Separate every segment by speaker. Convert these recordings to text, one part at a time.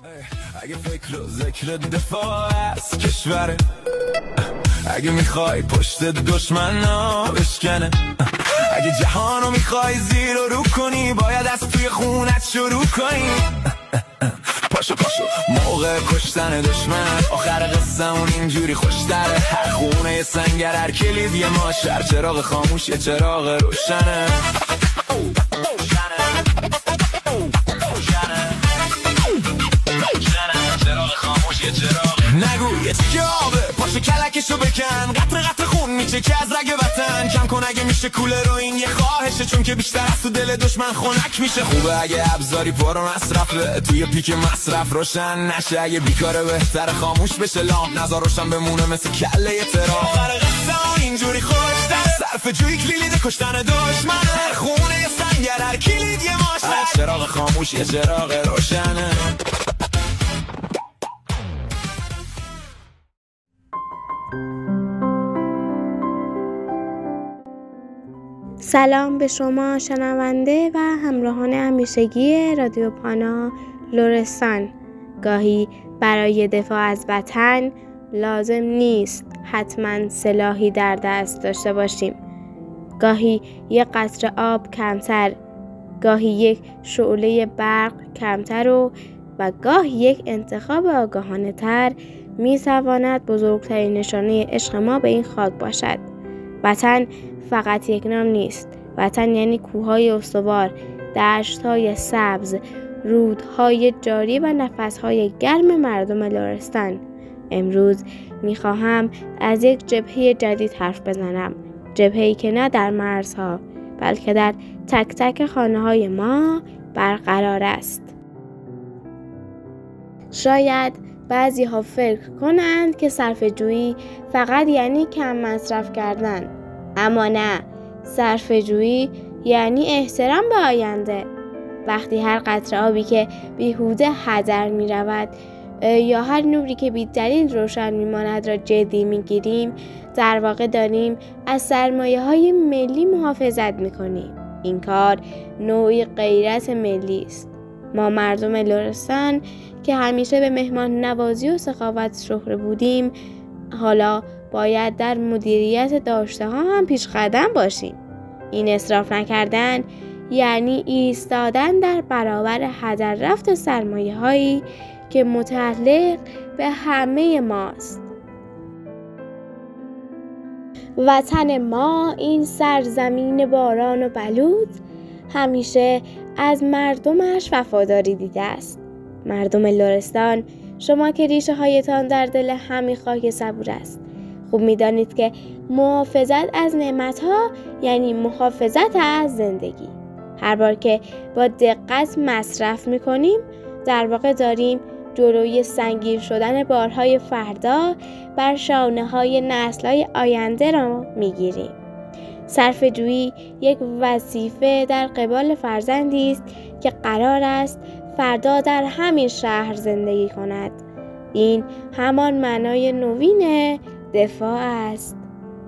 Speaker 1: اگه فکر و ذکر دفاع از کشوره، اگه میخوای پشت دشمنا بشکنه، اگه جهانو میخوای زیر و رو کنی باید از توی خونت شروع کنی. پاشو موقع کشتن دشمن آخر قصه‌مون اینجوری خوشتره. هر خونه یه سنگر، هر کلید یه ماشر، چراغ خاموش یه چراغ روشنه. نگو یه تیکه آبه پاشو کلکشو بکن، قطر خون میچه که از رگ وطن. کم کن اگه میشه کوله رو، این یه خواهشه، چون که بیشتر از تو دل دشمن خنک میشه. خوبه اگه ابزاری پر مصرفه، توی پیک مصرف روشن نشه. اگه بیکاره بهتره خاموش بشه، لامپ نذار روشن بمونه مثل کله یه ترام. آخر قصه اینجوری خوشتره، صرف جوی کلید کشتن دشمن. هر خونه یه سنگر، هر کلید یه ماشر، چراغ خاموش یه چراغ روشنه.
Speaker 2: سلام به شما شنونده و همراهان همیشگی رادیو پانا لرستان. گاهی برای دفاع از وطن لازم نیست حتما سلاحی در دست داشته باشیم. گاهی یک قطره آب کمتر، گاهی یک شعله برق کمتر و گاهی یک انتخاب آگاهانه تر می تواند بزرگترین نشانه عشق ما به این خاک باشد. وطن فقط یک نام نیست. وطن یعنی کوههای استوار، دشت‌های سبز، رودهای جاری و نفس‌های گرم مردم لرستان. امروز می‌خواهم از یک جبهه جدید حرف بزنم. جبهه‌ای که نه در مرزها بلکه در تک تک خانه‌های ما برقرار است. شاید بعضی‌ها فکر کنند که صرفه‌جویی فقط یعنی کم مصرف کردن. اما نه، صرفه‌جویی یعنی احترام به آینده. وقتی هر قطره آبی که بیهوده هدر می رود یا هر نوری که بی دلیل روشن می ماند را جدی می گیریم، در واقع داریم از سرمایه های ملی محافظت می کنیم. این کار نوعی غیرت ملی است. ما مردم لرستان که همیشه به مهمان نوازی و سخاوت شهره بودیم، حالا باید در مدیریت داشته ها هم پیش قدم باشیم. این اسراف نکردن یعنی ایستادن در برابر هدر رفت سرمایه هایی که متعلق به همه ماست. وطن ما، این سرزمین باران و بلوط، همیشه از مردمش وفاداری دیده است. مردم لرستان، شما که ریشه هایتان در دل همین خاک صبور است، خوب می‌دانید که محافظت از نعمت‌ها یعنی محافظت از زندگی. هر بار که با دقت مصرف می‌کنیم، در واقع داریم جلوی سنگین شدن بارهای فردا بر شانه‌های نسل‌های آینده را می‌گیریم. صرفه‌جویی یک وظیفه در قبال فرزندی است که قرار است فردا در همین شهر زندگی کند. این همان معنای نوین دفاع است.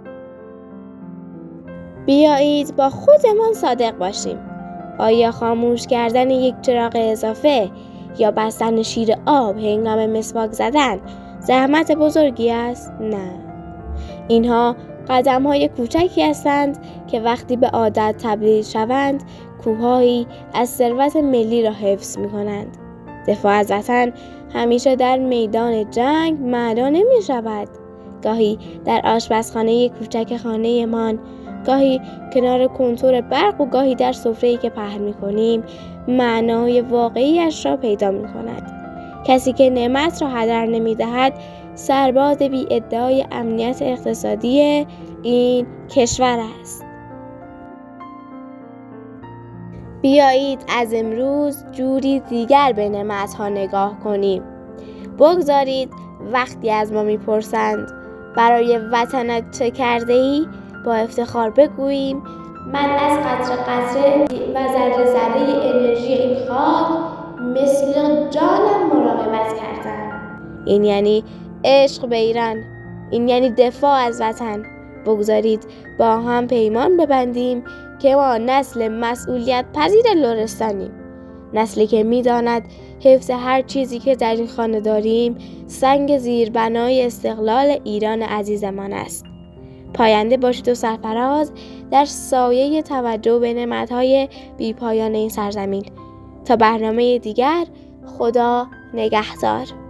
Speaker 2: بیایید با خودمان صادق باشیم. آیا خاموش کردن یک چراغ اضافه یا بستن شیر آب هنگام مسواک زدن زحمت بزرگی است؟ نه. اینها قدم‌های کوچکی هستند که وقتی به عادت تبدیل شوند، کوه‌هایی از ثروت ملی را حفظ می‌کنند. دفاع از وطن همیشه در میدان جنگ معنا نمی‌شود. گاهی در آشپزخانه کوچک خانه‌مان، گاهی کنار کنتور برق و گاهی در سفره‌ای که پهن می‌کنیم معنای واقعیش را پیدا می‌کند. کسی که نعمت را هدر نمی‌دهد سرباز بی ادعای امنیت اقتصادی این کشور است. بیایید از امروز جوری دیگر به نعمت‌ها نگاه کنیم. بگذارید وقتی از ما میپرسند برای وطنت چه کرده‌ای، با افتخار بگوییم من از قطره قطره و ذره ذره انرژی این خاک مثل جانم مراقبت کردم. این یعنی عشق به ایران، این یعنی دفاع از وطن. بگذارید با هم پیمان ببندیم که ما نسل مسئولیت پذیر لرستانیم. نسلی که می‌داند حفظ هر چیزی که در این خانه داریم سنگ زیربنای استقلال ایران عزیزمان است. پاینده باشید و سرفراز در سایه توجه به نعمت‌های بی‌پایان این سرزمین. تا برنامه دیگر، خدا نگهدار.